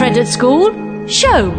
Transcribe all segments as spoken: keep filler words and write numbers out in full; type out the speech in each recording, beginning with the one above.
Fred at School Show.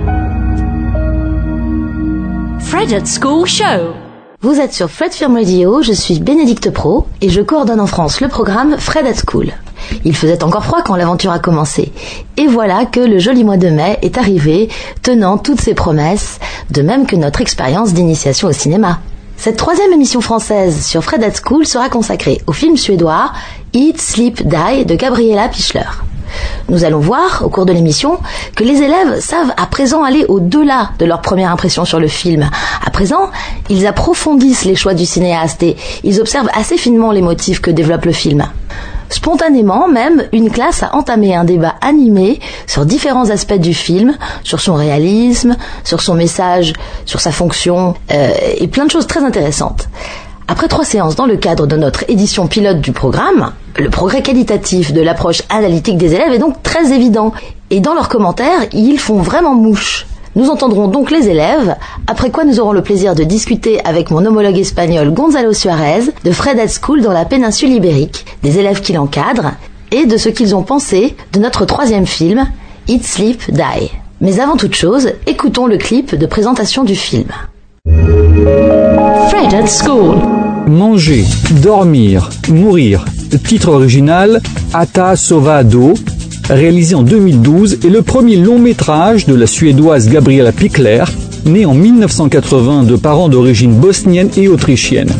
Fred at School Show. Vous êtes sur Fred Film Radio, je suis Bénédicte Pro et je coordonne en France le programme Fred at School. Il faisait encore froid quand l'aventure a commencé. Et voilà que le joli mois de mai est arrivé, tenant toutes ses promesses, de même que notre expérience d'initiation au cinéma. Cette troisième émission française sur Fred at School sera consacrée au film suédois Eat, Sleep, Die de Gabriela Pichler. Nous allons voir, au cours de l'émission, que les élèves savent à présent aller au-delà de leur première impression sur le film. À présent, ils approfondissent les choix du cinéaste et ils observent assez finement les motifs que développe le film. Spontanément, même, une classe a entamé un débat animé sur différents aspects du film, sur son réalisme, sur son message, sur sa fonction, euh, et plein de choses très intéressantes. Après trois séances dans le cadre de notre édition pilote du programme, le progrès qualitatif de l'approche analytique des élèves est donc très évident. Et dans leurs commentaires, ils font vraiment mouche. Nous entendrons donc les élèves, après quoi nous aurons le plaisir de discuter avec mon homologue espagnol Gonzalo Suarez de Fred at School dans la péninsule ibérique, des élèves qui l'encadrent et de ce qu'ils ont pensé de notre troisième film, Eat, Sleep, Die. Mais avant toute chose, écoutons le clip de présentation du film. Fred at School. Manger, dormir, mourir. Titre original Ata Sovado, réalisé en deux mille douze, est le premier long métrage de la suédoise Gabriela Pichler, née en mille neuf cent quatre-vingts de parents d'origine bosnienne et autrichienne.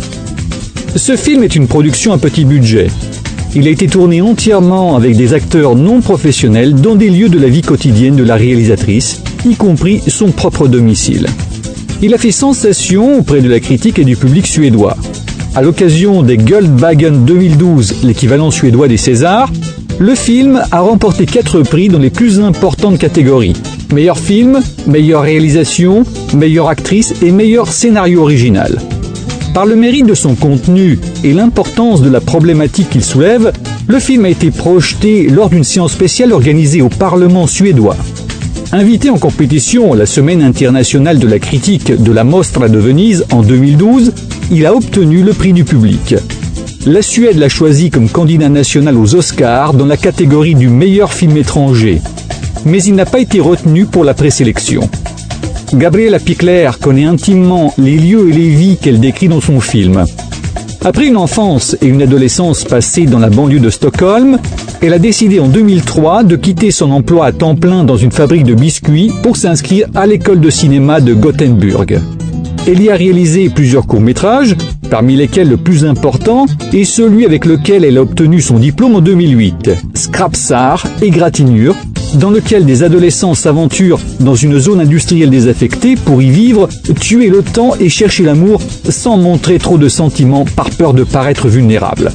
Ce film est une production à petit budget. Il a été tourné entièrement avec des acteurs non professionnels dans des lieux de la vie quotidienne de la réalisatrice, y compris son propre domicile. Il a fait sensation auprès de la critique et du public suédois. À l'occasion des Guldbaggen deux mille douze, l'équivalent suédois des Césars, le film a remporté quatre prix dans les plus importantes catégories. Meilleur film, meilleure réalisation, meilleure actrice et meilleur scénario original. Par le mérite de son contenu et l'importance de la problématique qu'il soulève, le film a été projeté lors d'une séance spéciale organisée au Parlement suédois. Invité en compétition à la Semaine internationale de la critique de la Mostra de Venise en deux mille douze, il a obtenu le prix du public. La Suède l'a choisi comme candidat national aux Oscars dans la catégorie du meilleur film étranger. Mais il n'a pas été retenu pour la présélection. Gabriela Pichler connaît intimement les lieux et les vies qu'elle décrit dans son film. Après une enfance et une adolescence passées dans la banlieue de Stockholm, elle a décidé en deux mille trois de quitter son emploi à temps plein dans une fabrique de biscuits pour s'inscrire à l'école de cinéma de Gothenburg. Elle y a réalisé plusieurs courts-métrages, parmi lesquels le plus important est celui avec lequel elle a obtenu son diplôme en deux mille huit, Skrapsar, égratignure, dans lequel des adolescents s'aventurent dans une zone industrielle désaffectée pour y vivre, tuer le temps et chercher l'amour sans montrer trop de sentiments par peur de paraître vulnérables.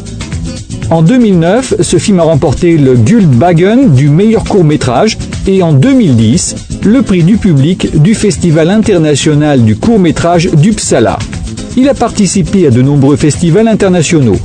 En deux mille neuf, ce film a remporté le Guldbaggen du meilleur court-métrage et en deux mille dix, le prix du public du Festival international du court-métrage d'Uppsala. Il a participé à de nombreux festivals internationaux.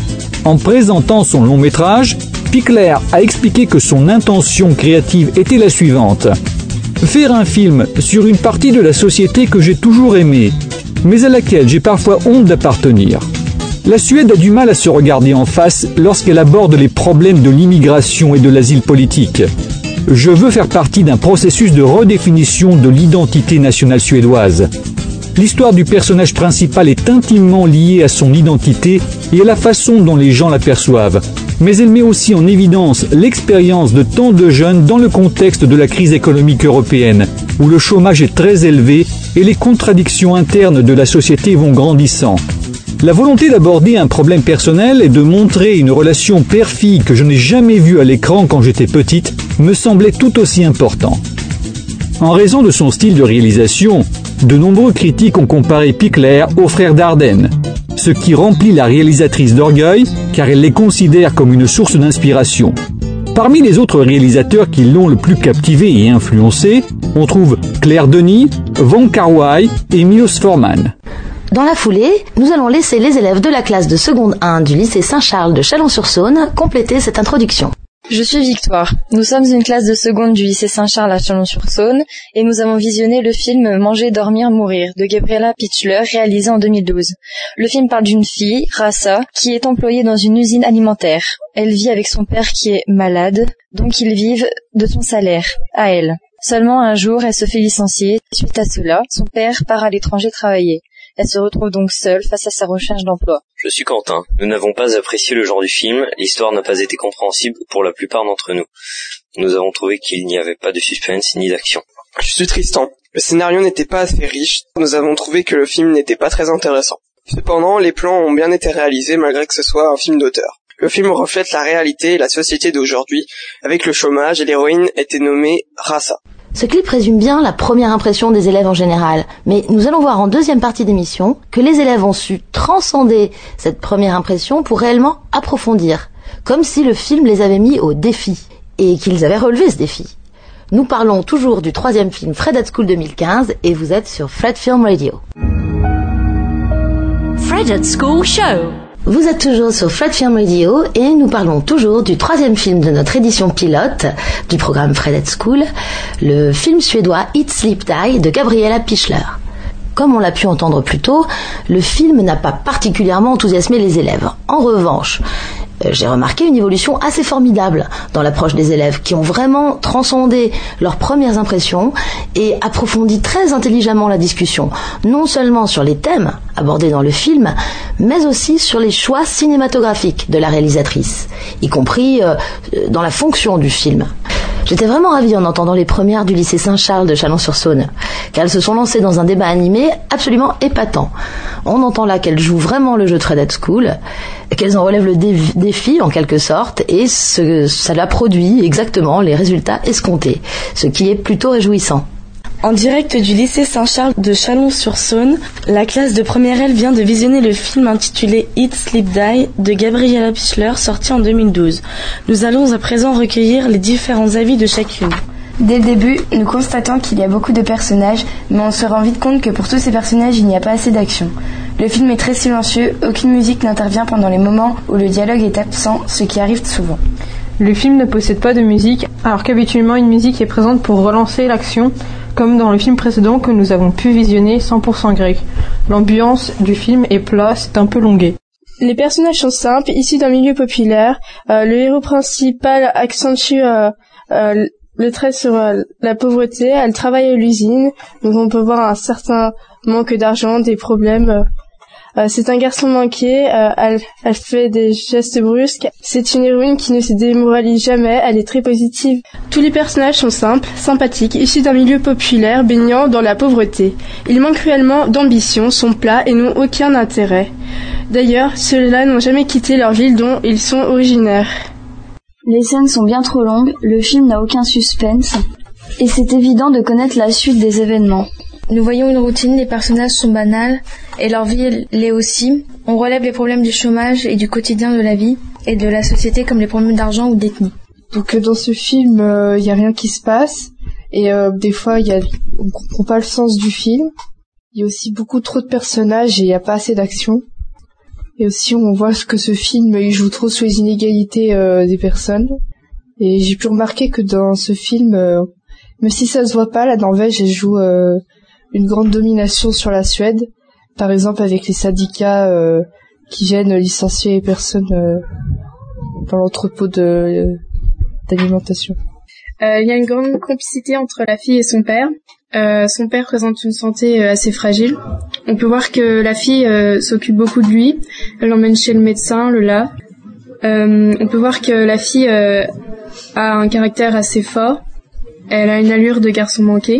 En présentant son long-métrage, Pichler a expliqué que son intention créative était la suivante. Faire un film sur une partie de la société que j'ai toujours aimée, mais à laquelle j'ai parfois honte d'appartenir. La Suède a du mal à se regarder en face lorsqu'elle aborde les problèmes de l'immigration et de l'asile politique. Je veux faire partie d'un processus de redéfinition de l'identité nationale suédoise. L'histoire du personnage principal est intimement liée à son identité et à la façon dont les gens l'aperçoivent. Mais elle met aussi en évidence l'expérience de tant de jeunes dans le contexte de la crise économique européenne, où le chômage est très élevé et les contradictions internes de la société vont grandissant. La volonté d'aborder un problème personnel et de montrer une relation père-fille que je n'ai jamais vue à l'écran quand j'étais petite me semblait tout aussi important. En raison de son style de réalisation, de nombreux critiques ont comparé Pichler au frère Dardenne, ce qui remplit la réalisatrice d'orgueil car elle les considère comme une source d'inspiration. Parmi les autres réalisateurs qui l'ont le plus captivé et influencé, on trouve Claire Denis, Wong Kar-wai et Milos Forman. Dans la foulée, nous allons laisser les élèves de la classe de seconde un du lycée Saint-Charles de Chalon-sur-Saône compléter cette introduction. Je suis Victoire. Nous sommes une classe de seconde du lycée Saint-Charles à Chalon-sur-Saône et nous avons visionné le film Manger, dormir, mourir de Gabriella Pichler réalisé en deux mille douze. Le film parle d'une fille, Rassa, qui est employée dans une usine alimentaire. Elle vit avec son père qui est malade, donc ils vivent de son salaire, à elle. Seulement un jour, elle se fait licencier. Suite à cela, son père part à l'étranger travailler. Elle se retrouve donc seule face à sa recherche d'emploi. Je suis Quentin. Nous n'avons pas apprécié le genre du film, l'histoire n'a pas été compréhensible pour la plupart d'entre nous. Nous avons trouvé qu'il n'y avait pas de suspense ni d'action. Je suis Tristan. Le scénario n'était pas assez riche, nous avons trouvé que le film n'était pas très intéressant. Cependant, les plans ont bien été réalisés malgré que ce soit un film d'auteur. Le film reflète la réalité et la société d'aujourd'hui. Avec le chômage, et l'héroïne était nommée Rassa. Ce clip résume bien la première impression des élèves en général, mais nous allons voir en deuxième partie d'émission que les élèves ont su transcender cette première impression pour réellement approfondir, comme si le film les avait mis au défi, et qu'ils avaient relevé ce défi. Nous parlons toujours du troisième film Fred at School deux mille quinze, et vous êtes sur Fred Film Radio. Fred at School Show. Vous êtes toujours sur Fred Film Radio et nous parlons toujours du troisième film de notre édition pilote du programme Fred at School, le film suédois Eat, Sleep, Die de Gabriella Pichler. Comme on l'a pu entendre plus tôt, le film n'a pas particulièrement enthousiasmé les élèves. En revanche, j'ai remarqué une évolution assez formidable dans l'approche des élèves qui ont vraiment transcendé leurs premières impressions et approfondi très intelligemment la discussion, non seulement sur les thèmes abordés dans le film, mais aussi sur les choix cinématographiques de la réalisatrice, y compris euh, dans la fonction du film. J'étais vraiment ravie en entendant les premières du lycée Saint-Charles de Chalon-sur-Saône, car elles se sont lancées dans un débat animé absolument épatant. On entend là qu'elles jouent vraiment le jeu de Fred at School, qu'elles en relèvent le dé- défi en quelque sorte, et ce, cela produit exactement les résultats escomptés, ce qui est plutôt réjouissant. En direct du lycée Saint-Charles de Chalon-sur-Saône, la classe de première L vient de visionner le film intitulé Eat, Sleep, Die de Gabriella Pichler sorti en deux mille douze. Nous allons à présent recueillir les différents avis de chacune. Dès le début, nous constatons qu'il y a beaucoup de personnages, mais on se rend vite compte que pour tous ces personnages, il n'y a pas assez d'action. Le film est très silencieux, aucune musique n'intervient pendant les moments où le dialogue est absent, ce qui arrive souvent. Le film ne possède pas de musique, alors qu'habituellement une musique est présente pour relancer l'action, comme dans le film précédent que nous avons pu visionner cent pour cent grec. L'ambiance du film est plat, c'est un peu longué. Les personnages sont simples, issus d'un milieu populaire. Euh, le héros principal accentue euh, euh, le trait sur euh, la pauvreté. Elle travaille à l'usine, donc on peut voir un certain manque d'argent, des problèmes. Euh, Euh, c'est un garçon manqué, euh, elle, elle fait des gestes brusques. C'est une héroïne qui ne se démoralise jamais, elle est très positive. Tous les personnages sont simples, sympathiques, issus d'un milieu populaire baignant dans la pauvreté. Ils manquent cruellement d'ambition, sont plats et n'ont aucun intérêt. D'ailleurs, ceux-là n'ont jamais quitté leur ville dont ils sont originaires. Les scènes sont bien trop longues, le film n'a aucun suspense, et c'est évident de connaître la suite des événements. Nous voyons une routine, les personnages sont banals, et leur vie l'est aussi. On relève les problèmes du chômage et du quotidien de la vie, et de la société comme les problèmes d'argent ou d'ethnie. Donc dans ce film, il euh, y a rien qui se passe, et euh, des fois, y a, on comprend pas le sens du film. Il y a aussi beaucoup trop de personnages et il n'y a pas assez d'action. Et aussi, on voit que ce film, il joue trop sur les inégalités euh, des personnes. Et j'ai pu remarquer que dans ce film, euh, même si ça se voit pas, la Norvège, elle joue euh, une grande domination sur la Suède. Par exemple, avec les syndicats euh, qui viennent licencier les personnes euh, dans l'entrepôt de, euh, d'alimentation. Euh, il y a une grande complicité entre la fille et son père. Euh, son père présente une santé euh, assez fragile. On peut voir que la fille euh, s'occupe beaucoup de lui. Elle l'emmène chez le médecin, le lave. Euh, on peut voir que la fille euh, a un caractère assez fort. Elle a une allure de garçon manqué.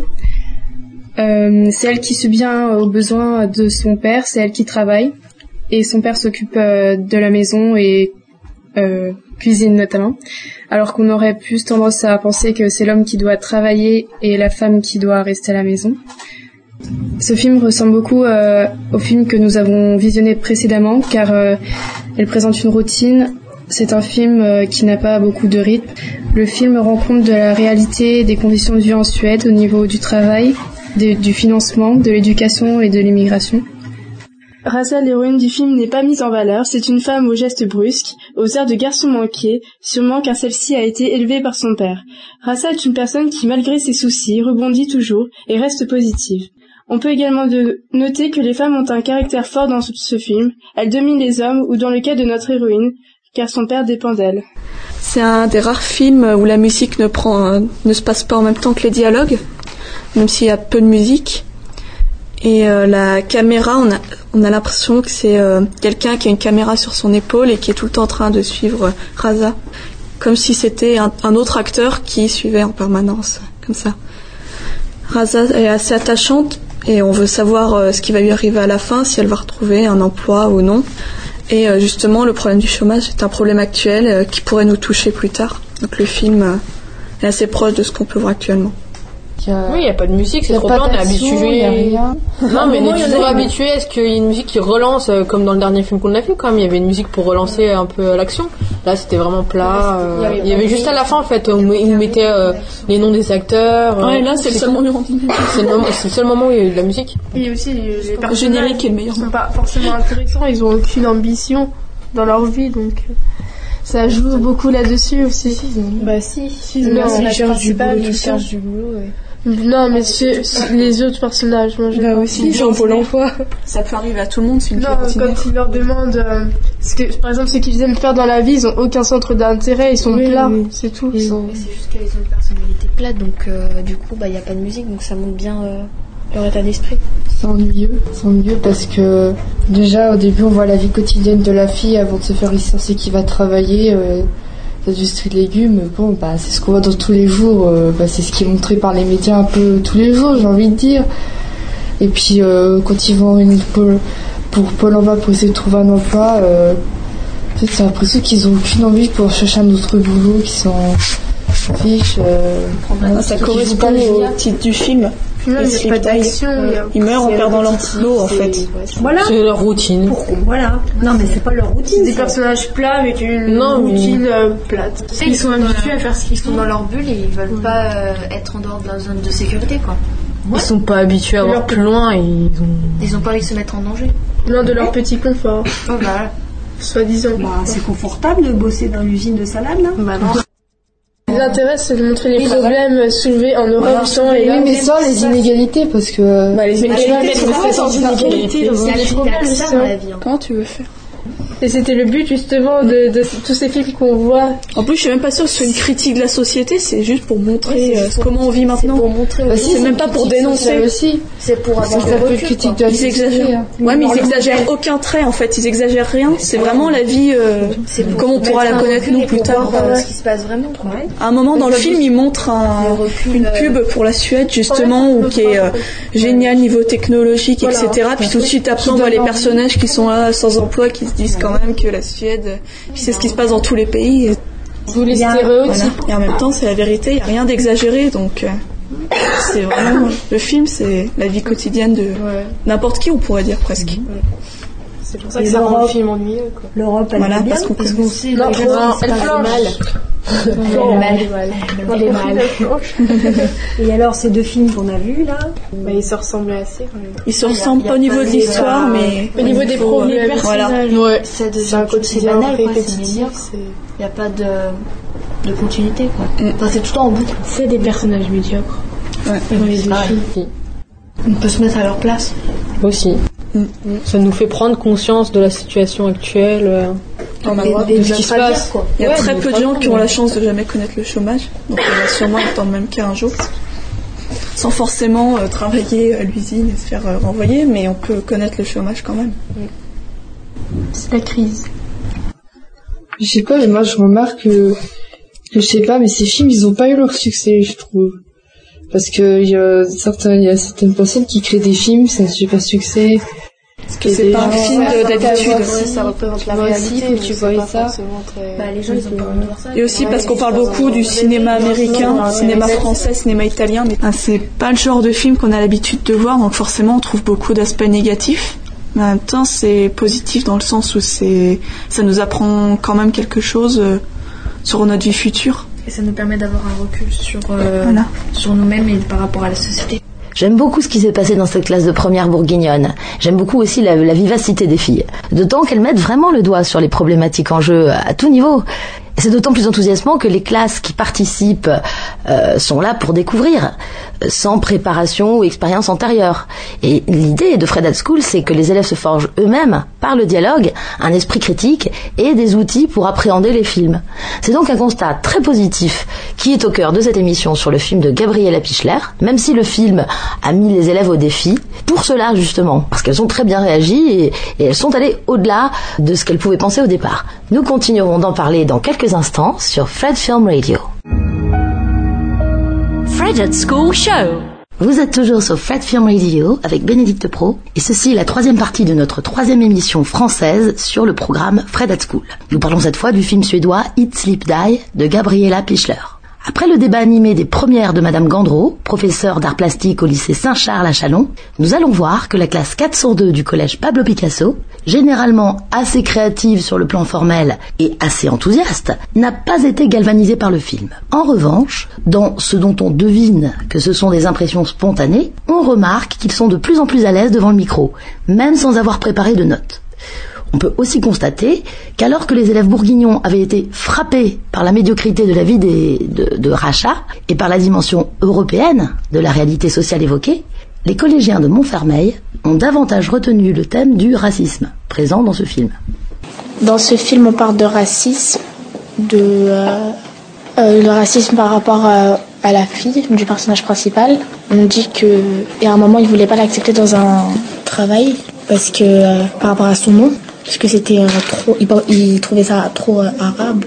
Euh, c'est elle qui subvient aux besoins de son père, c'est elle qui travaille. Et son père s'occupe euh, de la maison et euh, cuisine notamment. Alors qu'on aurait plus tendance à penser que c'est l'homme qui doit travailler et la femme qui doit rester à la maison. Ce film ressemble beaucoup euh, au film que nous avons visionné précédemment, car euh, elle présente une routine. C'est un film euh, qui n'a pas beaucoup de rythme. Le film rend compte de la réalité des conditions de vie en Suède au niveau du travail, de, du financement, de l'éducation et de l'immigration. Rassa, l'héroïne du film, n'est pas mise en valeur. C'est une femme aux gestes brusques. aux airs de garçon manqué, sûrement car celle-ci a été élevée par son père. Rasa est une personne qui, malgré ses soucis, rebondit toujours et reste positive. On peut également de noter que les femmes ont un caractère fort dans ce film. Elles dominent les hommes, ou dans le cas de notre héroïne, car son père dépend d'elle. C'est un des rares films où la musique ne prend, ne se passe pas en même temps que les dialogues, même s'il y a peu de musique. Et euh, la caméra, on a, on a l'impression que c'est euh, quelqu'un qui a une caméra sur son épaule et qui est tout le temps en train de suivre euh, Rasa, comme si c'était un, un autre acteur qui suivait en permanence, comme ça. Rasa est assez attachante et on veut savoir euh, ce qui va lui arriver à la fin, si elle va retrouver un emploi ou non. Et euh, justement, le problème du chômage est un problème actuel euh, qui pourrait nous toucher plus tard. Donc le film euh, est assez proche de ce qu'on peut voir actuellement. A... Oui, il n'y a pas de musique, c'est trop bien, on est habitué. Non, mais on est toujours habitué. Est-ce qu'il y a une musique qui relance, euh, comme dans le dernier film qu'on a vu quand même, il y avait une musique pour relancer un peu l'action. Là, c'était vraiment plat. Euh, il y avait juste à la fin, en fait, où ils nous mettaient euh, les noms des acteurs. Ouais, là, c'est le seul moment. C'est le, moment, c'est le seul moment où il y a eu de la musique. Et aussi, les personnages générique est le meilleur. Ils sont pas forcément intéressants, ils ont aucune ambition dans leur vie, donc. Ça joue beaucoup là-dessus aussi. Si, bah si, si non, ils cherchent du boulot, ils cherchent du boulot, ouais. Non, mais c'est, c'est les autres personnages, moi, j'ai bah aussi, genre Pôle emploi. Ça peut arriver à tout le monde, c'est une Non, quand ils leur demandent, euh, ce que, par exemple, ce qu'ils aiment faire dans la vie, ils ont aucun centre d'intérêt, ils sont oui, plats, oui. c'est tout. Ils ont... C'est juste qu'ils ont une personnalité plate, donc euh, du coup, bah, il n'y a pas de musique, donc ça montre bien euh, leur état d'esprit. C'est ennuyeux, c'est ennuyeux parce que déjà au début on voit la vie quotidienne de la fille avant de se faire licencier qui va travailler euh, dans l'industrie de légumes. Bon, bah c'est ce qu'on voit dans tous les jours, euh, bah, c'est ce qui est montré par les médias un peu tous les jours, j'ai envie de dire. Et puis euh, quand ils vont une pôle, pour Pôle emploi pour essayer de trouver un emploi, euh, en fait, c'est l'impression qu'ils ont aucune envie pour chercher un autre boulot, qu'ils sont fiches. Euh, ah, ça correspond au titre du film. Il n'y a pas d'action. Ils meurent en perdant leur boulot, en fait. Voilà. C'est leur routine. Pourquoi voilà. Non, mais c'est pas leur routine. C'est des personnages plats avec une non, routine mais... euh, plate. Ils, ils sont habitués à faire ce qu'ils font dans leur bulle et ils veulent ouais. pas euh, être en dehors de la zone de sécurité, quoi. Ouais. Ils sont pas habitués à voir plus loin et ils ont... Ils ont pas envie de se mettre en danger. Non, de leur petit confort. Oh, bah. Soi-disant. Bah, c'est confortable de bosser dans l'usine de salade, là. Bah non. L'intérêt, c'est de montrer les problèmes soulevés en Europe voilà. sans les. Oui, mais sans les inégalités, parce que. Bah, les inégalités, c'est pas sans inégalités. Il y a des problèmes dans la vie. Comment tu veux faire? Et c'était le but justement de, de tous ces films qu'on voit. En plus, je suis même pas sûre que ce soit une critique de la société, c'est juste pour montrer oui, euh, pour comment on vit maintenant. C'est pour montrer. Bah, si, c'est même pas pour dénoncer aussi. C'est pour avoir un peu critique de la ils exagèrent. Ouais, mais ils exagèrent aucun trait en fait. Ils exagèrent rien. C'est vraiment la vie euh, comme on pourra la connaître nous plus tard. Euh, ce qui se passe vraiment. À un moment dans le film, ils montrent un, une pub pour la Suède justement où qui est euh, génial niveau technologique, et cetera. Puis tout de suite après, on voit les personnages qui sont là sans emploi, qui se disent quand même que la Suède. Puis c'est ce qui se passe dans tous les pays. Tous les stéréotypes. Voilà. Et en même temps, c'est la vérité, il n'y a rien d'exagéré. Donc, euh, c'est vraiment. Le film, c'est la vie quotidienne de ouais. n'importe qui, on pourrait dire presque. Ouais. C'est pour ça que ça rend le film ennuyeux. L'Europe, elle voilà, est bien, parce qu'on parce qu'on sait. Non, elle flanche. Elle est mal. Et alors, ces deux films qu'on a vus là, bah, ils se ressemblaient assez quand même. Ils se ressemblent pas au niveau de l'histoire, mais au niveau des problèmes. Voilà. Ouais. C'est un quotidien répétitif. Il n'y a pas de de continuité quoi. Mm. Enfin, c'est tout le temps en boucle. C'est des personnages médiocres. Ouais. Dans les deux films. On peut se mettre à leur place. Aussi. Mm. Ça nous fait prendre conscience de la situation actuelle. Euh... On a des, droit des, de ce qui se passe. Quoi. Il y a ouais, très peu de gens qui ont la chance de jamais connaître le chômage, donc on va sûrement attendre même qu'un jour, sans forcément euh, travailler à l'usine et se faire euh, renvoyer, mais on peut connaître le chômage quand même. C'est la crise. Je sais pas, mais moi je remarque que, que je sais pas, mais ces films ils ont pas eu leur succès, je trouve. Parce que il y a certains, il y a certaines personnes qui créent des films, ça n'a pas succès. Parce que c'est pas un film d'habitude. Ça représente la réalité, tu vois ça. Bah, les gens, ils ont pas envie de voir ça. Et aussi parce qu'on parle beaucoup du cinéma américain, cinéma français, cinéma italien, mais ah, c'est pas le genre de film qu'on a l'habitude de voir, donc forcément on trouve beaucoup d'aspects négatifs. Mais en même temps, c'est positif dans le sens où c'est, ça nous apprend quand même quelque chose euh, sur notre vie future. Et ça nous permet d'avoir un recul sur, euh, voilà. sur nous-mêmes et par rapport à la société. J'aime beaucoup ce qui s'est passé dans cette classe de première bourguignonne. J'aime beaucoup aussi la, la vivacité des filles. D'autant qu'elles mettent vraiment le doigt sur les problématiques en jeu à tout niveau. Et c'est d'autant plus enthousiasmant que les classes qui participent euh, sont là pour découvrir, sans préparation ou expérience antérieure. Et l'idée de Fred at School, c'est que les élèves se forgent eux-mêmes, par le dialogue, un esprit critique et des outils pour appréhender les films. C'est donc un constat très positif qui est au cœur de cette émission sur le film de Gabriela Pichler, même si le film a mis les élèves au défi, pour cela justement, parce qu'elles ont très bien réagi et, et elles sont allées au-delà de ce qu'elles pouvaient penser au départ. Nous continuerons d'en parler dans quelques instants sur Fred Film Radio. Fred at School Show. Vous êtes toujours sur Fred Film Radio avec Bénédicte Pro et ceci est la troisième partie de notre troisième émission française sur le programme Fred at School. Nous parlons cette fois du film suédois Eat, Sleep, Die de Gabriela Pichler. Après le débat animé des premières de Madame Gandreau, professeure d'art plastique au lycée Saint-Charles à Châlons, nous allons voir que la classe quatre cent deux du collège Pablo Picasso, généralement assez créative sur le plan formel et assez enthousiaste, n'a pas été galvanisée par le film. En revanche, dans ce dont on devine que ce sont des impressions spontanées, on remarque qu'ils sont de plus en plus à l'aise devant le micro, même sans avoir préparé de notes. On peut aussi constater qu'alors que les élèves bourguignons avaient été frappés par la médiocrité de la vie des, de, de Racha et par la dimension européenne de la réalité sociale évoquée, les collégiens de Montfermeil ont davantage retenu le thème du racisme présent dans ce film. Dans ce film, on parle de racisme, de euh, euh, le racisme par rapport à, à la fille du personnage principal. On dit que, et à un moment, il voulait pas l'accepter dans un travail parce que euh, par rapport à son nom. Parce que c'était euh, trop, il, il trouvait ça trop euh, arabe.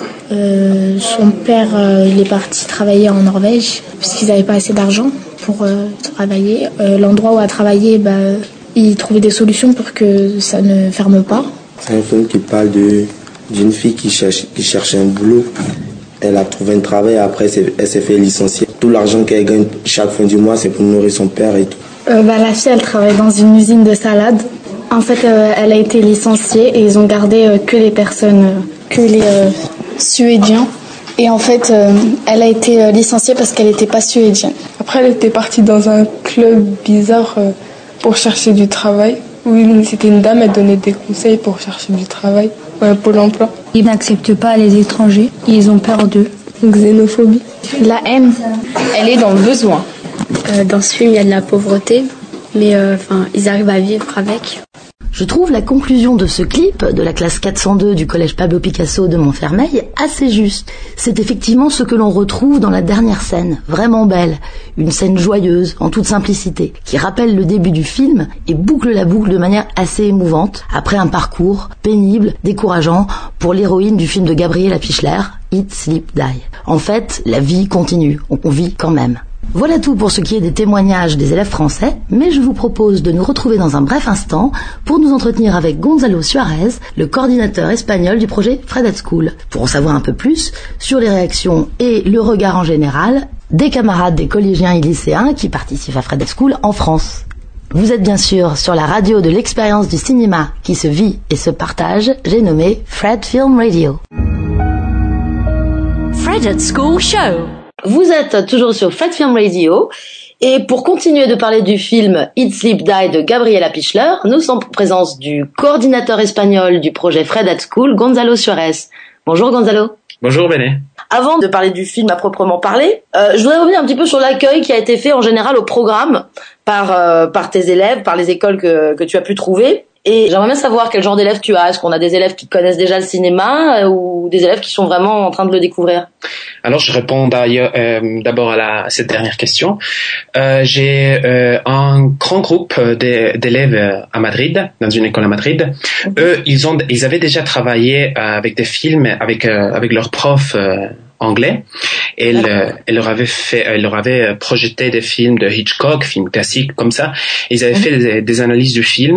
Euh, son père, euh, il est parti travailler en Norvège parce qu'ils n'avaient pas assez d'argent pour euh, travailler. Euh, l'endroit où il a travaillé, bah, il trouvait des solutions pour que ça ne ferme pas. C'est un film qui parle de, d'une fille qui cherche, qui cherche un boulot. Elle a trouvé un travail, après elle s'est fait licencier. Tout l'argent qu'elle gagne chaque fin du mois, c'est pour nourrir son père et tout. Euh, bah, la fille, elle travaille dans une usine de salade. En fait, euh, elle a été licenciée et ils ont gardé euh, que les personnes, euh, que les euh, Suédiens. Et en fait, euh, elle a été euh, licenciée parce qu'elle n'était pas suédienne. Après, elle était partie dans un club bizarre euh, pour chercher du travail. Oui, c'était une dame, elle donnait des conseils pour chercher du travail, ouais, Pôle emploi. Ils n'acceptent pas les étrangers, ils ont peur d'eux. Xénophobie. La haine. Elle est dans le besoin. Euh, dans ce film, il y a de la pauvreté, mais enfin, euh, ils arrivent à vivre avec. Je trouve la conclusion de ce clip de la classe quatre cent deux du collège Pablo Picasso de Montfermeil assez juste. C'est effectivement ce que l'on retrouve dans la dernière scène, vraiment belle, une scène joyeuse, en toute simplicité, qui rappelle le début du film et boucle la boucle de manière assez émouvante, après un parcours pénible, décourageant pour l'héroïne du film de Gabriela Pichler, Eat, Sleep, Die. En fait, la vie continue, on vit quand même. Voilà tout pour ce qui est des témoignages des élèves français, mais je vous propose de nous retrouver dans un bref instant pour nous entretenir avec Gonzalo Suarez, le coordinateur espagnol du projet Fred at School, pour en savoir un peu plus sur les réactions et le regard en général des camarades des collégiens et lycéens qui participent à Fred at School en France. Vous êtes bien sûr sur la radio de l'expérience du cinéma qui se vit et se partage, j'ai nommé Fred Film Radio. Fred at School Show. Vous êtes toujours sur Fred Film Radio et pour continuer de parler du film Eat, Sleep, Die de Gabriela Pichler, nous sommes en présence du coordinateur espagnol du projet Fred at School, Gonzalo Suarez. Bonjour Gonzalo. Bonjour Béné. Avant de parler du film à proprement parler, euh, je voudrais revenir un petit peu sur l'accueil qui a été fait en général au programme par euh, par tes élèves, par les écoles que que tu as pu trouver. Et j'aimerais bien savoir quel genre d'élèves tu as. Est-ce qu'on a des élèves qui connaissent déjà le cinéma euh, ou des élèves qui sont vraiment en train de le découvrir? Alors, je réponds d'ailleurs euh, d'abord à, la, à cette dernière question. Euh, j'ai euh, un grand groupe d'élèves à Madrid, dans une école à Madrid. Okay. Eux, ils ont, ils avaient déjà travaillé avec des films avec euh, avec leurs profs euh, anglais. Et elle, euh, elle leur avait fait, elle leur avait projeté des films de Hitchcock, films classiques comme ça. Ils avaient mmh. fait des, des analyses du film.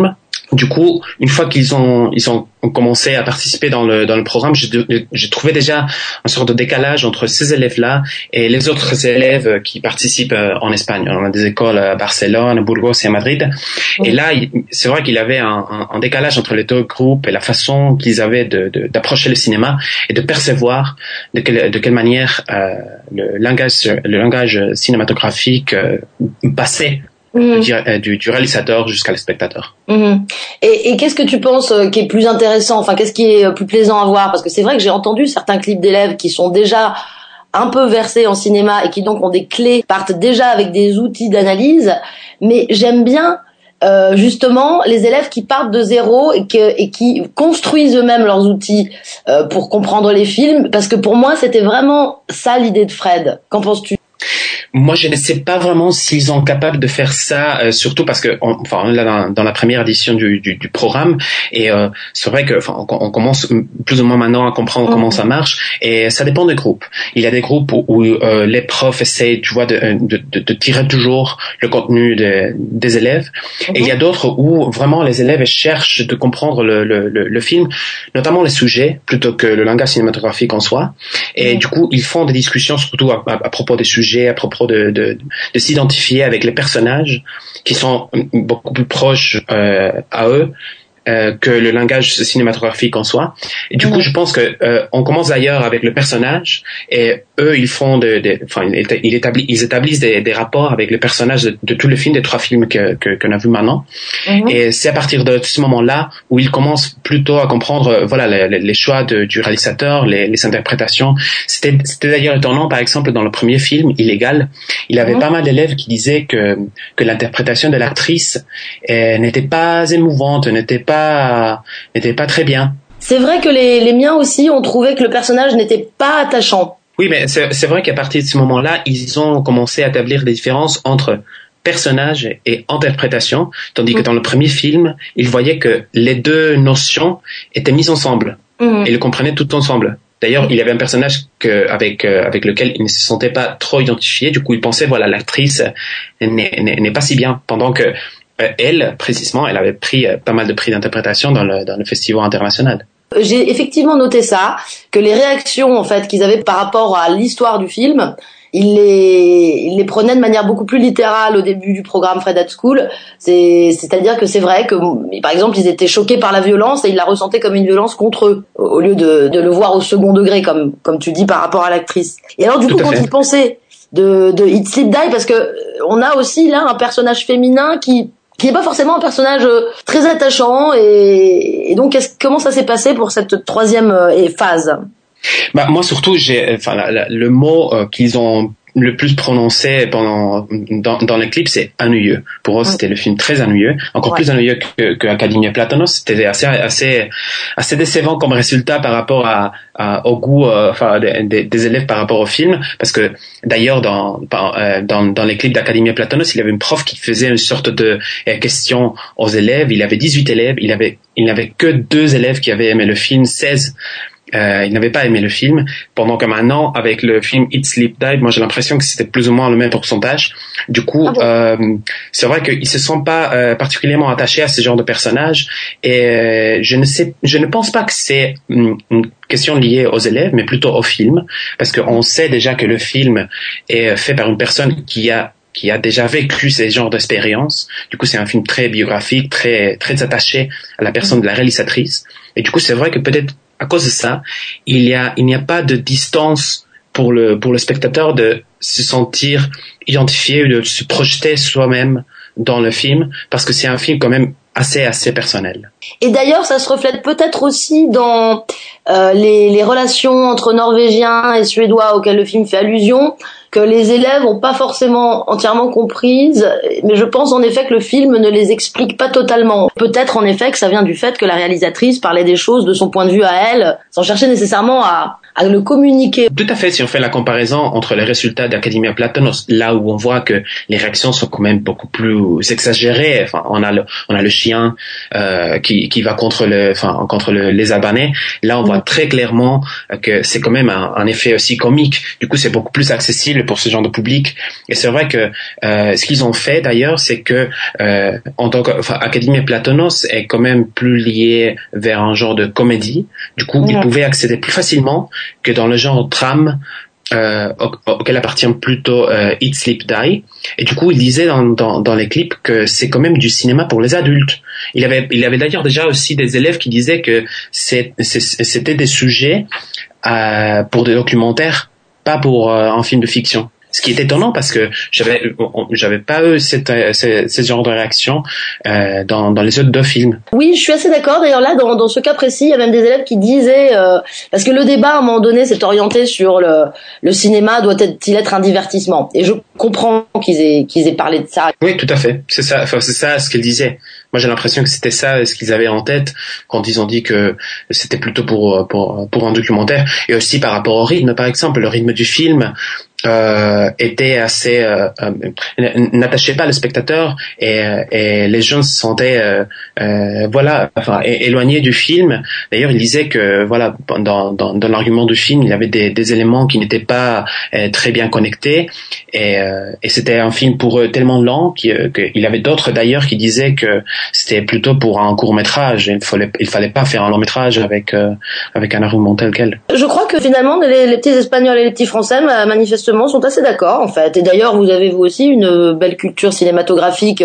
Du coup, une fois qu'ils ont ils ont commencé à participer dans le dans le programme, j'ai, j'ai trouvé déjà une sorte de décalage entre ces élèves-là et les autres élèves qui participent en Espagne. On a des écoles à Barcelone, à Burgos et à Madrid. Et là, c'est vrai qu'il y avait un, un, un décalage entre les deux groupes et la façon qu'ils avaient de, de, d'approcher le cinéma et de percevoir de quelle de quelle manière euh, le langage le langage cinématographique euh, passait. Mmh. Du, du, du réalisateur jusqu'à le spectateur. Mmh. Et, et qu'est-ce que tu penses euh, qui est plus intéressant, enfin qu'est-ce qui est euh, plus plaisant à voir? Parce que c'est vrai que j'ai entendu certains clips d'élèves qui sont déjà un peu versés en cinéma et qui donc ont des clés, partent déjà avec des outils d'analyse, mais j'aime bien euh, justement les élèves qui partent de zéro et, que, et qui construisent eux-mêmes leurs outils euh, pour comprendre les films, parce que pour moi c'était vraiment ça l'idée de Fred. Qu'en penses-tu? Moi, je ne sais pas vraiment s'ils sont capables de faire ça, euh, surtout parce que, on, enfin, là, dans, dans la première édition du, du, du programme, et euh, c'est vrai que, enfin, on, on commence plus ou moins maintenant à comprendre mmh. comment ça marche, et ça dépend des groupes. Il y a des groupes où, où euh, les profs essayent, tu vois, de, de, de, de tirer toujours le contenu de, des élèves, mmh. et il y a d'autres où vraiment les élèves cherchent de comprendre le, le, le, le film, notamment les sujets, plutôt que le langage cinématographique en soi, et mmh. du coup, ils font des discussions surtout à, à, à propos des sujets, à propos De, de, de s'identifier avec les personnages qui sont beaucoup plus proches euh, à eux euh, que le langage cinématographique en soi. Et du mmh. coup, je pense que euh, on commence d'ailleurs avec le personnage et eux, ils font de, de enfin, ils établissent, ils établissent des, des rapports avec les personnages de, de tous les films, des trois films que, que qu'on a vus maintenant. Mmh. Et c'est à partir de ce moment-là où ils commencent plutôt à comprendre, voilà, les, les choix de, du réalisateur, les, les interprétations. C'était, c'était d'ailleurs étonnant, par exemple, dans le premier film, Illégal, il avait mmh. pas mal d'élèves qui disaient que que l'interprétation de l'actrice euh, n'était pas émouvante, n'était pas n'était pas très bien. C'est vrai que les, les miens aussi ont trouvé que le personnage n'était pas attachant. Oui, mais c'est, c'est vrai qu'à partir de ce moment-là, ils ont commencé à établir des différences entre personnage et interprétation, tandis mmh. que dans le premier film, ils voyaient que les deux notions étaient mises ensemble mmh. et le comprenaient tout ensemble. D'ailleurs, mmh. il y avait un personnage que, avec euh, avec lequel il ne se sentait pas trop identifié. Du coup, il pensait voilà, l'actrice n'est, n'est, n'est pas si bien, pendant que euh, elle, précisément, elle avait pris euh, pas mal de prix d'interprétation dans le dans le festival international. J'ai effectivement noté ça, que les réactions en fait qu'ils avaient par rapport à l'histoire du film, ils les, ils les prenaient de manière beaucoup plus littérale au début du programme Fred at School. C'est, c'est-à-dire que c'est vrai que, par exemple, ils étaient choqués par la violence et ils la ressentaient comme une violence contre eux, au lieu de, de le voir au second degré, comme, comme tu dis, par rapport à l'actrice. Et alors, du coup, quand ils pensaient de, de Eat, Sleep, Die, parce que on a aussi là un personnage féminin qui qui n'est pas forcément un personnage très attachant, et, et donc comment ça s'est passé pour cette troisième phase? Bah moi surtout j'ai, enfin la, la, le mot euh, qu'ils ont le plus prononcé pendant dans, dans le clip, c'est ennuyeux. Pour eux, c'était le film très ennuyeux, encore ouais. plus ennuyeux que, que Academia Platanos. C'était assez assez assez décevant comme résultat par rapport à, à au goût euh, enfin des, des, des élèves par rapport au film, parce que d'ailleurs dans dans dans les clips d'Academia Platanos, il y avait une prof qui faisait une sorte de question aux élèves. Il avait dix-huit élèves, il avait il n'avait que deux élèves qui avaient aimé le film, seize Euh, il n'avait pas aimé le film, pendant que maintenant, avec le film Eat, Sleep, Die, moi j'ai l'impression que c'était plus ou moins le même pourcentage. Du coup, ah bon. euh, c'est vrai qu'ils se sont pas euh, particulièrement attachés à ce genre de personnages, et euh, je ne sais, je ne pense pas que c'est une, une question liée aux élèves, mais plutôt au film, parce qu'on sait déjà que le film est fait par une personne qui a qui a déjà vécu ces genres d'expériences. Du coup, c'est un film très biographique, très très attaché à la personne de la réalisatrice. Et du coup, c'est vrai que peut-être à cause de ça, il y a il n'y a pas de distance pour le pour le spectateur de se sentir identifié, de se projeter soi-même dans le film, parce que c'est un film quand même assez assez personnel. Et d'ailleurs, ça se reflète peut-être aussi dans euh, les les relations entre Norvégiens et Suédois auxquelles le film fait allusion, que les élèves n'ont pas forcément entièrement comprises, mais je pense en effet que le film ne les explique pas totalement. Peut-être en effet que ça vient du fait que la réalisatrice parlait des choses de son point de vue à elle, sans chercher nécessairement à, à le communiquer. Tout à fait, si on fait la comparaison entre les résultats d'Academia Platonos, là où on voit que les réactions sont quand même beaucoup plus exagérées, enfin, on a le, on a le chien, euh, qui, qui va contre le, enfin, contre le, les Albanais, là on voit très clairement que c'est quand même un, un effet aussi comique, du coup c'est beaucoup plus accessible pour ce genre de public, et c'est vrai que, euh, ce qu'ils ont fait d'ailleurs, c'est que, euh, en tant que, enfin, Academia Platonos est quand même plus lié vers un genre de comédie, du coup ouais. Ils pouvaient accéder plus facilement que dans le genre drame euh, auquel appartient plutôt euh, Eat, Sleep, Die. Et du coup, il disait dans, dans, dans les clips que c'est quand même du cinéma pour les adultes. Il avait, il avait d'ailleurs déjà aussi des élèves qui disaient que c'est, c'est, c'était des sujets euh, pour des documentaires, pas pour euh, un film de fiction. Ce qui est étonnant parce que j'avais, j'avais pas eu cette, ce, ce genre de réaction euh, dans, dans les autres deux films. Oui, je suis assez d'accord. D'ailleurs là, dans, dans ce cas précis, il y a même des élèves qui disaient euh, parce que le débat à un moment donné s'est orienté sur le, le cinéma doit-il être un divertissement. Et je comprends qu'ils aient, qu'ils aient parlé de ça. Oui, tout à fait. C'est ça. Enfin, c'est ça ce qu'ils disaient. Moi, j'ai l'impression que c'était ça ce qu'ils avaient en tête quand ils ont dit que c'était plutôt pour pour pour un documentaire, et aussi par rapport au rythme, par exemple, le rythme du film. Euh, était assez euh, euh, n'attachait pas le spectateur, et, et les gens se sentaient euh, euh, voilà enfin é- éloignés du film. D'ailleurs, il disait que voilà dans dans, dans l'argument du film, il y avait des, des éléments qui n'étaient pas euh, très bien connectés, et, euh, et c'était un film pour eux tellement lent qu'il, qu'il y avait d'autres d'ailleurs qui disaient que c'était plutôt pour un court métrage. Il fallait il fallait pas faire un long métrage avec euh, avec un argument tel quel. Je crois que finalement les, les petits Espagnols et les petits Français manifestement sont assez d'accord en fait, et d'ailleurs vous avez vous aussi une belle culture cinématographique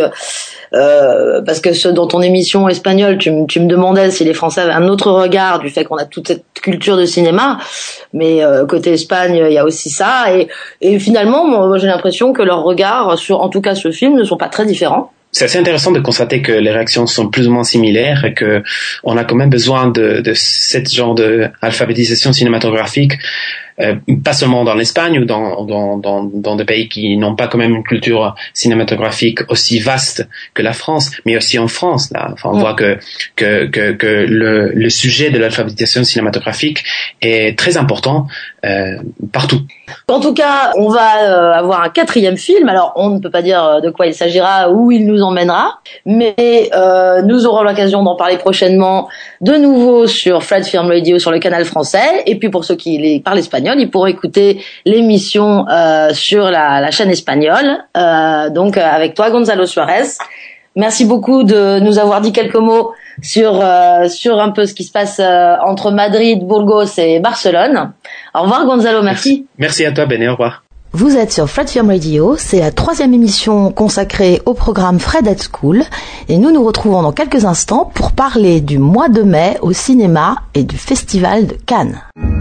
euh, parce que ce, dans ton émission espagnole tu, tu me demandais si les Français avaient un autre regard du fait qu'on a toute cette culture de cinéma, mais euh, côté Espagne il y a aussi ça, et, et finalement moi, j'ai l'impression que leurs regards sur en tout cas ce film ne sont pas très différents. C'est assez intéressant de constater que les réactions sont plus ou moins similaires, et que on a quand même besoin de, de ce genre de alphabétisation cinématographique, euh, pas seulement dans l'Espagne ou dans, dans, dans, dans des pays qui n'ont pas quand même une culture cinématographique aussi vaste que la France, mais aussi en France. Là, enfin, on ouais. voit que que que, que le, le sujet de l'alphabétisation cinématographique est très important euh, partout. En tout cas, on va euh, avoir un quatrième film. Alors, on ne peut pas dire de quoi il s'agira, où il nous emmènera, mais euh, nous aurons l'occasion d'en parler prochainement de nouveau sur Fred Film Radio sur le canal français. Et puis pour ceux qui les parlent espagnol, ils pourront écouter l'émission euh, sur la, la chaîne espagnole. Euh, donc avec toi, Gonzalo Suarez. Merci beaucoup de nous avoir dit quelques mots sur euh, sur un peu ce qui se passe euh, entre Madrid, Burgos et Barcelone. Au revoir Gonzalo, merci. Merci, merci à toi, Béné, au revoir. Vous êtes sur Fred Film Radio, c'est la troisième émission consacrée au programme Fred at School, et nous nous retrouvons dans quelques instants pour parler du mois de mai au cinéma et du festival de Cannes.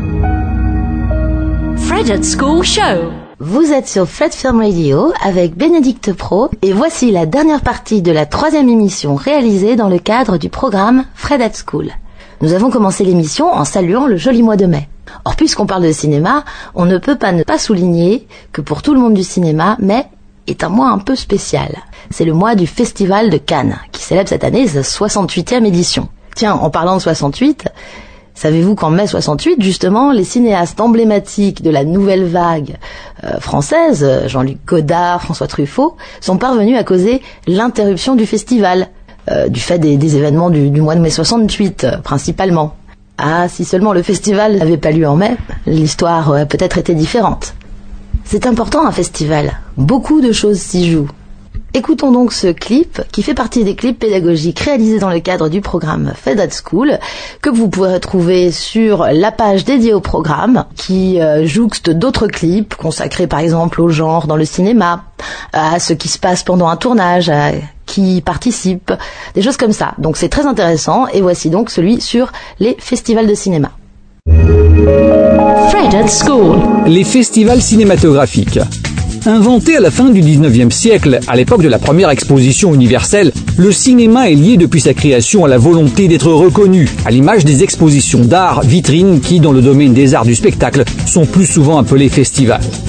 Fred at School Show. Vous êtes sur Fred Film Radio avec Bénédicte Pro, et voici la dernière partie de la troisième émission réalisée dans le cadre du programme Fred at School. Nous avons commencé l'émission en saluant le joli mois de mai. Or, puisqu'on parle de cinéma, on ne peut pas ne pas souligner que pour tout le monde du cinéma, mai est un mois un peu spécial. C'est le mois du Festival de Cannes, qui célèbre cette année sa soixante-huitième édition. Tiens, en parlant de soixante-huit, savez-vous qu'en mai soixante-huit, justement, les cinéastes emblématiques de la nouvelle vague euh, française, Jean-Luc Godard, François Truffaut, sont parvenus à causer l'interruption du festival, euh, du fait des, des événements du, du mois de mai soixante-huit, euh, principalement. Ah, si seulement le festival n'avait pas lieu en mai, l'histoire aurait peut-être été différente. C'est important un festival, beaucoup de choses s'y jouent. Écoutons donc ce clip qui fait partie des clips pédagogiques réalisés dans le cadre du programme Fred at School, que vous pourrez retrouver sur la page dédiée au programme, qui euh, jouxte d'autres clips consacrés par exemple au genre dans le cinéma, à ce qui se passe pendant un tournage, à qui participe, des choses comme ça. Donc c'est très intéressant, et voici donc celui sur les festivals de cinéma. Fred at School. Les festivals cinématographiques. Inventé à la fin du dix-neuvième siècle, à l'époque de la première exposition universelle, le cinéma est lié depuis sa création à la volonté d'être reconnu, à l'image des expositions d'art, vitrines qui, dans le domaine des arts du spectacle, sont plus souvent appelées festivals.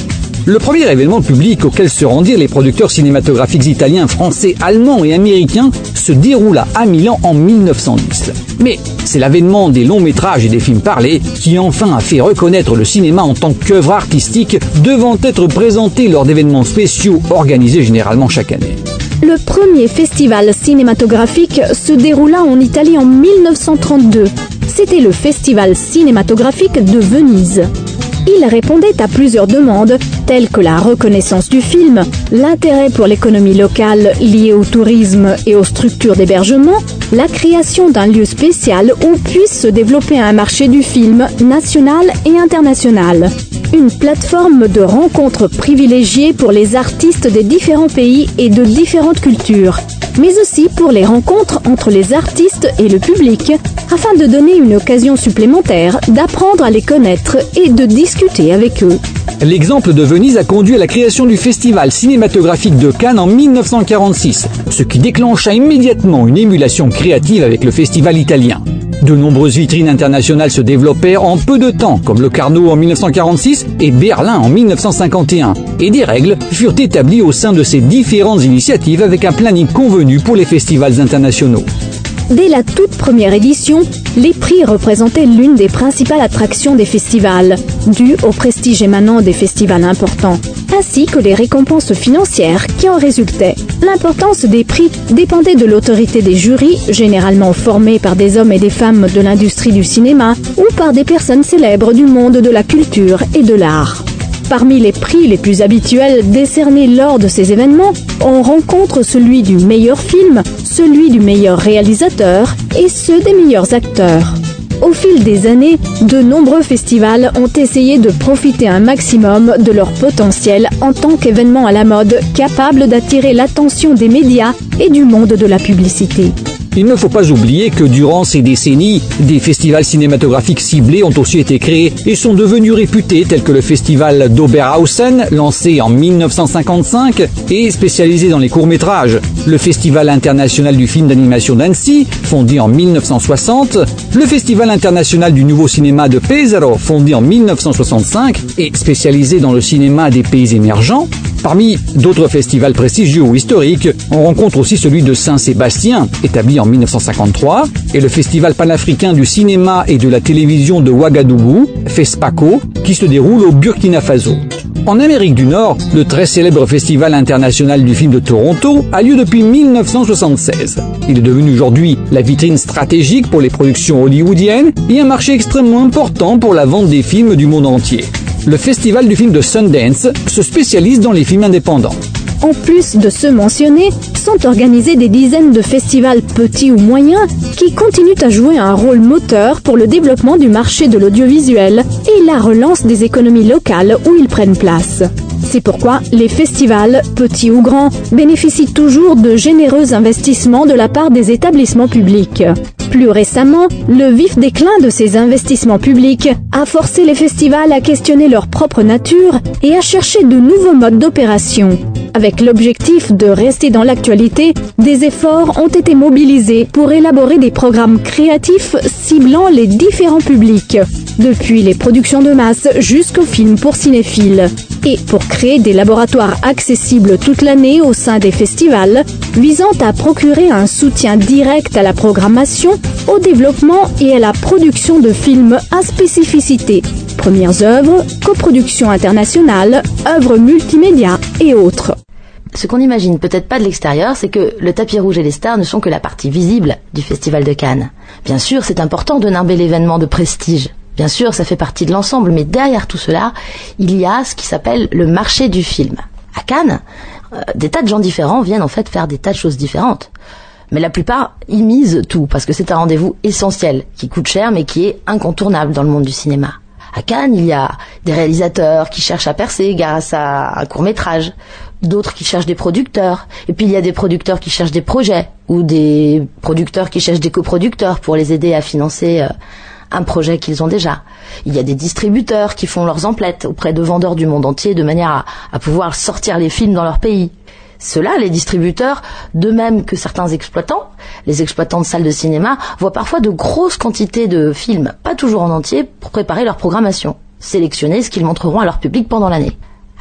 Le premier événement public auquel se rendirent les producteurs cinématographiques italiens, français, allemands et américains se déroula à Milan en mille neuf cent dix. Mais c'est l'avènement des longs métrages et des films parlés qui enfin a fait reconnaître le cinéma en tant qu'œuvre artistique devant être présenté lors d'événements spéciaux organisés généralement chaque année. Le premier festival cinématographique se déroula en Italie en mille neuf cent trente-deux. C'était le Festival cinématographique de Venise. Il répondait à plusieurs demandes, telles que la reconnaissance du film, l'intérêt pour l'économie locale liée au tourisme et aux structures d'hébergement, la création d'un lieu spécial où puisse se développer un marché du film national et international. Une plateforme de rencontres privilégiée pour les artistes des différents pays et de différentes cultures, mais aussi pour les rencontres entre les artistes et le public, afin de donner une occasion supplémentaire d'apprendre à les connaître et de discuter avec eux. L'exemple de Venise a conduit à la création du Festival cinématographique de Cannes en mille neuf cent quarante-six, ce qui déclencha immédiatement une émulation créative avec le festival italien. De nombreuses vitrines internationales se développèrent en peu de temps, comme le Carnot en mille neuf cent quarante-six et Berlin en mille neuf cent cinquante et un, et des règles furent établies au sein de ces différentes initiatives avec un planning convenu pour les festivals internationaux. Dès la toute première édition, les prix représentaient l'une des principales attractions des festivals, due au prestige émanant des festivals importants, ainsi que les récompenses financières qui en résultaient. L'importance des prix dépendait de l'autorité des jurys, généralement formés par des hommes et des femmes de l'industrie du cinéma ou par des personnes célèbres du monde de la culture et de l'art. Parmi les prix les plus habituels décernés lors de ces événements, on rencontre celui du meilleur film, celui du meilleur réalisateur et ceux des meilleurs acteurs. Au fil des années, de nombreux festivals ont essayé de profiter un maximum de leur potentiel en tant qu'événement à la mode capable d'attirer l'attention des médias et du monde de la publicité. Il ne faut pas oublier que durant ces décennies, des festivals cinématographiques ciblés ont aussi été créés et sont devenus réputés, tels que le festival d'Oberhausen, lancé en mille neuf cent cinquante-cinq et spécialisé dans les courts-métrages, le festival international du film d'animation d'Annecy, fondé en mille neuf cent soixante, le festival international du nouveau cinéma de Pesaro, fondé en mille neuf cent soixante-cinq et spécialisé dans le cinéma des pays émergents. Parmi d'autres festivals prestigieux ou historiques, on rencontre aussi celui de Saint-Sébastien, établi en mille neuf cent cinquante-trois, et le Festival panafricain du cinéma et de la télévision de Ouagadougou, FESPACO, qui se déroule au Burkina Faso. En Amérique du Nord, le très célèbre Festival international du film de Toronto a lieu depuis mille neuf cent soixante-seize. Il est devenu aujourd'hui la vitrine stratégique pour les productions hollywoodiennes et un marché extrêmement important pour la vente des films du monde entier. Le Festival du film de Sundance se spécialise dans les films indépendants. En plus de ceux mentionnés, sont organisés des dizaines de festivals petits ou moyens qui continuent à jouer un rôle moteur pour le développement du marché de l'audiovisuel et la relance des économies locales où ils prennent place. C'est pourquoi les festivals, petits ou grands, bénéficient toujours de généreux investissements de la part des établissements publics. Plus récemment, le vif déclin de ces investissements publics a forcé les festivals à questionner leur propre nature et à chercher de nouveaux modes d'opération. Avec l'objectif de rester dans l'actualité, des efforts ont été mobilisés pour élaborer des programmes créatifs ciblant les différents publics, depuis les productions de masse jusqu'aux films pour cinéphiles. Et pour créer des laboratoires accessibles toute l'année au sein des festivals, visant à procurer un soutien direct à la programmation, au développement et à la production de films à spécificité, premières œuvres, coproductions internationales, œuvres multimédia et autres. Ce qu'on n'imagine peut-être pas de l'extérieur, c'est que le tapis rouge et les stars ne sont que la partie visible du Festival de Cannes. Bien sûr, c'est important de nimber l'événement de prestige. Bien sûr, ça fait partie de l'ensemble, mais derrière tout cela, il y a ce qui s'appelle le marché du film. À Cannes, euh, des tas de gens différents viennent en fait faire des tas de choses différentes. Mais la plupart, ils misent tout, parce que c'est un rendez-vous essentiel, qui coûte cher, mais qui est incontournable dans le monde du cinéma. À Cannes, il y a des réalisateurs qui cherchent à percer grâce à un court-métrage, d'autres qui cherchent des producteurs, et puis il y a des producteurs qui cherchent des projets, ou des producteurs qui cherchent des coproducteurs pour les aider à financer euh, un projet qu'ils ont déjà. Il y a des distributeurs qui font leurs emplettes auprès de vendeurs du monde entier de manière à, à pouvoir sortir les films dans leur pays. Ceux-là, les distributeurs, de même que certains exploitants, les exploitants de salles de cinéma, voient parfois de grosses quantités de films, pas toujours en entier, pour préparer leur programmation, sélectionner ce qu'ils montreront à leur public pendant l'année.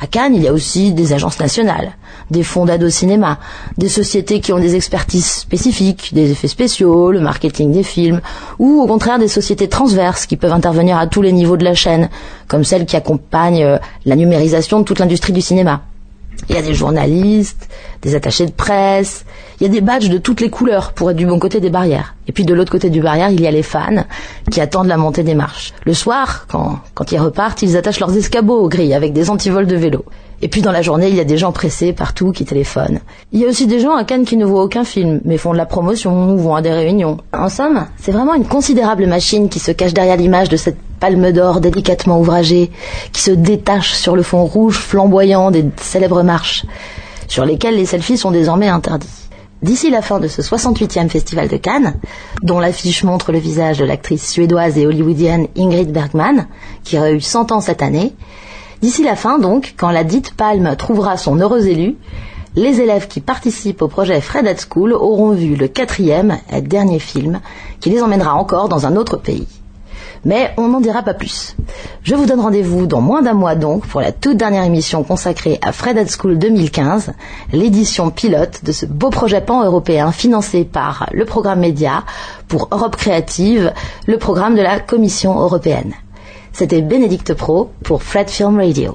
À Cannes, il y a aussi des agences nationales, des fonds d'aide au cinéma, des sociétés qui ont des expertises spécifiques, des effets spéciaux, le marketing des films, ou au contraire des sociétés transverses qui peuvent intervenir à tous les niveaux de la chaîne, comme celles qui accompagnent la numérisation de toute l'industrie du cinéma. Il y a des journalistes, des attachés de presse, il y a des badges de toutes les couleurs pour être du bon côté des barrières. Et puis de l'autre côté du barrière, il y a les fans qui attendent la montée des marches. Le soir, quand, quand ils repartent, ils attachent leurs escabeaux aux grilles avec des antivols de vélo. Et puis dans la journée, il y a des gens pressés partout qui téléphonent. Il y a aussi des gens à Cannes qui ne voient aucun film, mais font de la promotion ou vont à des réunions. En somme, c'est vraiment une considérable machine qui se cache derrière l'image de cette palme d'or délicatement ouvragée, qui se détache sur le fond rouge flamboyant des célèbres marches, sur lesquelles les selfies sont désormais interdits. D'ici la fin de ce soixante-huitième Festival de Cannes, dont l'affiche montre le visage de l'actrice suédoise et hollywoodienne Ingrid Bergman, qui aurait eu cent ans cette année, d'ici la fin donc, quand la dite palme trouvera son heureux élu, les élèves qui participent au projet Fred at School auront vu le quatrième et dernier film qui les emmènera encore dans un autre pays. Mais on n'en dira pas plus. Je vous donne rendez-vous dans moins d'un mois donc pour la toute dernière émission consacrée à Fred at School deux mille quinze, l'édition pilote de ce beau projet pan-européen financé par le programme Média pour Europe Créative, le programme de la Commission européenne. C'était Bénédicte Pro pour Fred Film Radio.